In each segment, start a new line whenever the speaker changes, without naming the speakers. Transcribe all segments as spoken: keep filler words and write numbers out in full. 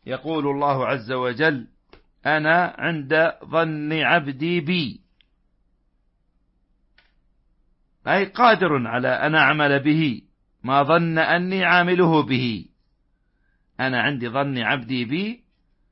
يقول الله عز وجل: أنا عند ظن عبدي بي، أي قادر على أن أعمل به ما ظن أني عامله به. أنا عند ظن عبدي بي،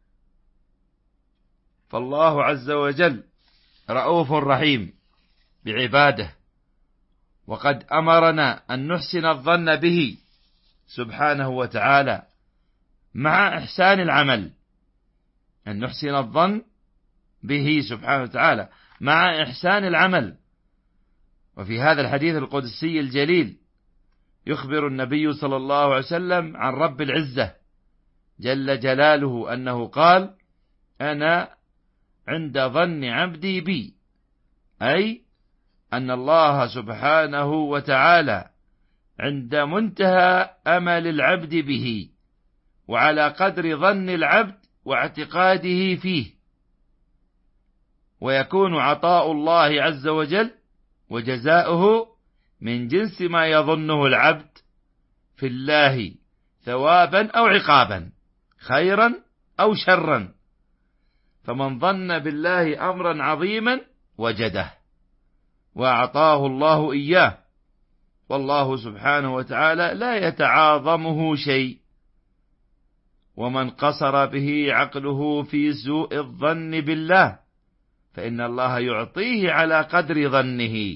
فالله عز وجل رؤوف رحيم بعباده، وقد أمرنا أن نحسن الظن به سبحانه وتعالى مع إحسان العمل، أن نحسن الظن به سبحانه وتعالى مع إحسان العمل. وفي هذا الحديث القدسي الجليل يخبر النبي صلى الله عليه وسلم عن رب العزة جل جلاله أنه قال: أنا عند ظن عبدي بي، أي أن الله سبحانه وتعالى عند منتهى أمل العبد به، وعلى قدر ظن العبد واعتقاده فيه. ويكون عطاء الله عز وجل وجزاؤه من جنس ما يظنه العبد في الله، ثوابا أو عقابا، خيرا أو شرا. فمن ظن بالله أمرا عظيما وجده وأعطاه الله إياه، والله سبحانه وتعالى لا يتعاظمه شيء. ومن قصر به عقله في سوء الظن بالله فإن الله يعطيه على قدر ظنه.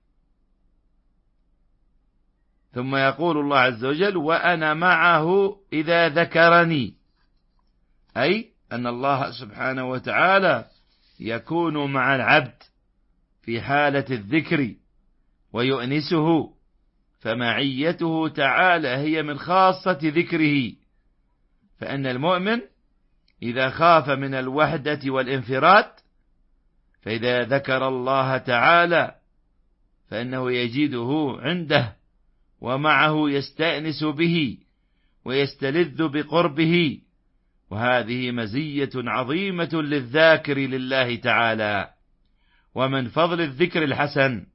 ثم يقول الله عز وجل: وأنا معه إذا ذكرني، أي أن الله سبحانه وتعالى يكون مع العبد في حالة الذكر ويؤنسه، فمعيته تعالى هي من خاصة ذكره. فإن المؤمن إذا خاف من الوحدة والانفراد، فإذا ذكر الله تعالى فإنه يجده عنده ومعه، يستأنس به ويستلذ بقربه. وهذه مزية عظيمة للذاكر لله تعالى، ومن فضل الذكر الحسن